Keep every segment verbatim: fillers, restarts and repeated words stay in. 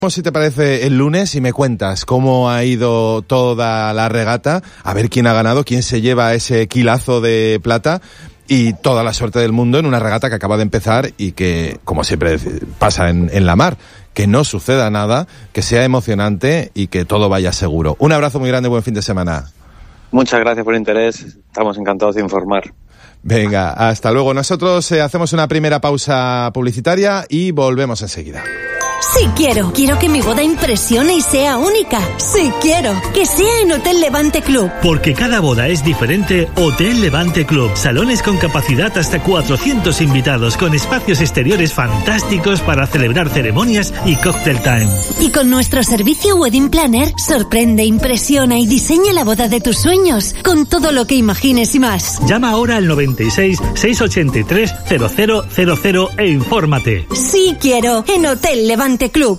Si te parece el lunes y me cuentas cómo ha ido toda la regata, a ver quién ha ganado, quién se lleva ese kilazo de plata y toda la suerte del mundo en una regata que acaba de empezar y que, como siempre pasa en, en la mar, que no suceda nada, que sea emocionante y que todo vaya seguro. Un abrazo muy grande, buen fin de semana. Muchas gracias por el interés, estamos encantados de informar. Venga, hasta luego. Nosotros eh, hacemos una primera pausa publicitaria y volvemos enseguida. Sí quiero. Quiero que mi boda impresione y sea única. Sí quiero. Que sea en Hotel Levante Club. Porque cada boda es diferente, Hotel Levante Club. Salones con capacidad hasta cuatrocientos invitados, con espacios exteriores fantásticos para celebrar ceremonias y cocktail time. Y con nuestro servicio Wedding Planner, sorprende, impresiona y diseña la boda de tus sueños, con todo lo que imagines y más. Llama ahora al noventa y seis, seiscientos ochenta y tres, cero cero cero cero e infórmate. Sí quiero. En Hotel Levante Club.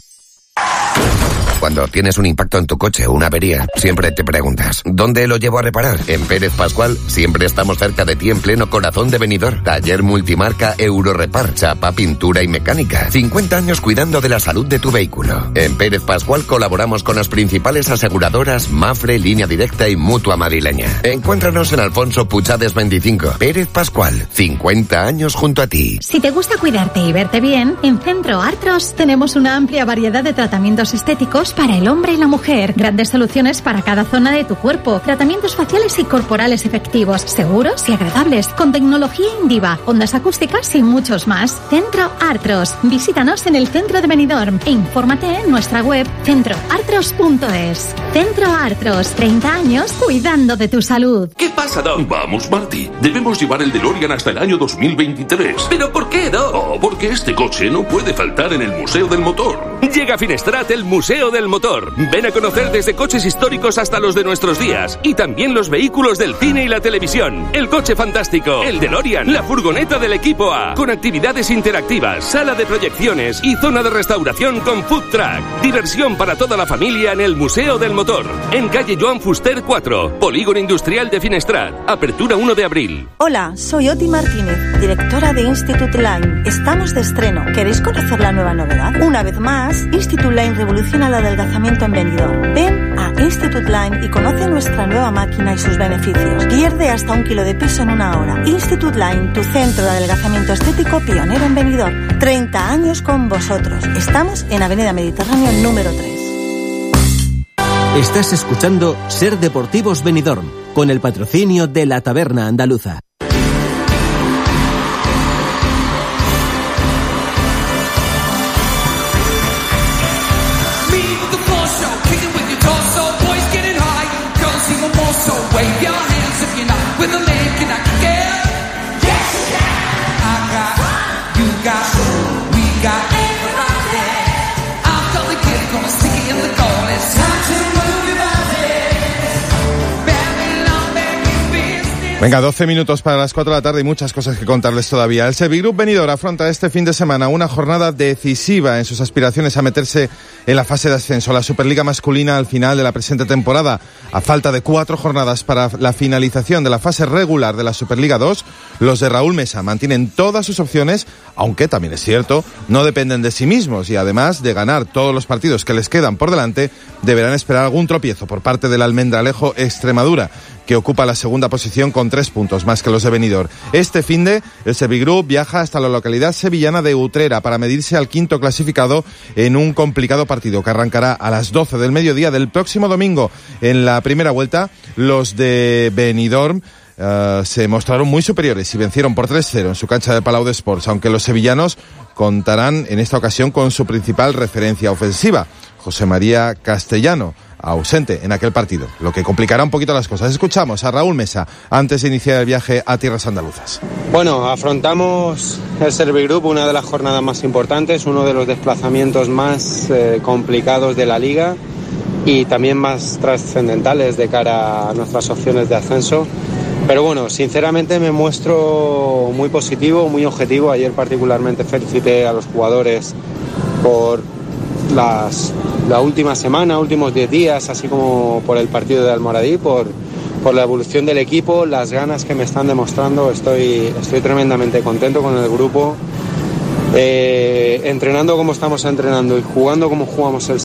Cuando tienes un impacto en tu coche o una avería, siempre te preguntas, ¿dónde lo llevo a reparar? En Pérez Pascual siempre estamos cerca de ti en pleno corazón de Benidorm. Taller multimarca Eurorepar, chapa, pintura y mecánica. cincuenta años cuidando de la salud de tu vehículo. En Pérez Pascual colaboramos con las principales aseguradoras Mafre, Línea Directa y Mutua Madrileña. Encuéntranos en Alfonso Puchades veinticinco. Pérez Pascual, cincuenta años junto a ti. Si te gusta cuidarte y verte bien, en Centro Artros tenemos una amplia variedad de tratamientos estéticos para el hombre y la mujer. Grandes soluciones para cada zona de tu cuerpo. Tratamientos faciales y corporales efectivos, seguros y agradables, con tecnología Indiva, ondas acústicas y muchos más. Centro Artros. Visítanos en el centro de Benidorm e infórmate en nuestra web centro artros punto es. Centro Artros, treinta años cuidando de tu salud. ¿Qué pasa, Doc? Vamos, Marty. Debemos llevar el DeLorean hasta el año dos mil veintitrés. ¿Pero por qué, Doc? Oh, porque este coche no puede faltar en el Museo del Motor. Llega a Finestrat el Museo del Motor. Ven a conocer desde coches históricos hasta los de nuestros días. Y también los vehículos del cine y la televisión. El coche fantástico, el DeLorean, la furgoneta del equipo A. Con actividades interactivas, sala de proyecciones y zona de restauración con food truck. Diversión para toda la familia en el Museo del Motor. En calle Joan Fuster cuatro, Polígono Industrial de Finestrat. Apertura uno de abril. Hola, soy Oti Martínez, directora de Institute Line. Estamos de estreno. ¿Queréis conocer la nueva novedad? Una vez más, Institute Line revoluciona el adelgazamiento en Benidorm. Ven a Institute Line y conoce nuestra nueva máquina y sus beneficios. Pierde hasta un kilo de peso en una hora. Institute Line, tu centro de adelgazamiento estético pionero en Benidorm. treinta años con vosotros. Estamos en Avenida Mediterráneo número tres. Estás escuchando Ser Deportivos Benidorm, con el patrocinio de la Taberna Andaluza. Venga, doce minutos para las cuatro de la tarde y muchas cosas que contarles todavía. El Sevigroup Benidorm afronta este fin de semana una jornada decisiva en sus aspiraciones a meterse en la fase de ascenso. La Superliga masculina al final de la presente temporada, a falta de cuatro jornadas para la finalización de la fase regular de la Superliga dos, los de Raúl Mesa mantienen todas sus opciones, aunque también es cierto, no dependen de sí mismos y además de ganar todos los partidos que les quedan por delante, deberán esperar algún tropiezo por parte del Almendralejo Extremadura, que ocupa la segunda posición con tres puntos más que los de Benidorm. Este finde, el Sevigroup viaja hasta la localidad sevillana de Utrera para medirse al quinto clasificado en un complicado partido que arrancará a las doce del mediodía del próximo domingo. En la primera vuelta, los de Benidorm uh, se mostraron muy superiores y vencieron por tres cero en su cancha de Palau de Sports, aunque los sevillanos contarán en esta ocasión con su principal referencia ofensiva, José María Castellano, ausente en aquel partido, lo que complicará un poquito las cosas. Escuchamos a Raúl Mesa antes de iniciar el viaje a tierras andaluzas. Bueno, afrontamos el Sevigroup, una de las jornadas más importantes, uno de los desplazamientos más eh, complicados de la liga y también más trascendentales de cara a nuestras opciones de ascenso. Pero bueno, sinceramente me muestro muy positivo, muy objetivo. Ayer particularmente felicité a los jugadores por las, la última semana, últimos diez días, así como por el partido de Almoradí, por, por la evolución del equipo, las ganas que me están demostrando. Estoy, estoy tremendamente contento con el grupo Eh, entrenando como estamos entrenando y jugando como jugamos el